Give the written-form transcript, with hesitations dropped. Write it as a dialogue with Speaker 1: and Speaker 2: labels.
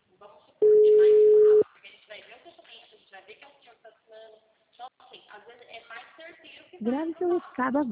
Speaker 1: vamos supor, é mais fácil, porque a gente vai ver o documento, a gente vai ver que é o senhor que está assinando. Então, assim, às vezes é mais certeiro que vai
Speaker 2: Grave seu
Speaker 1: aprovar.
Speaker 2: recado agora.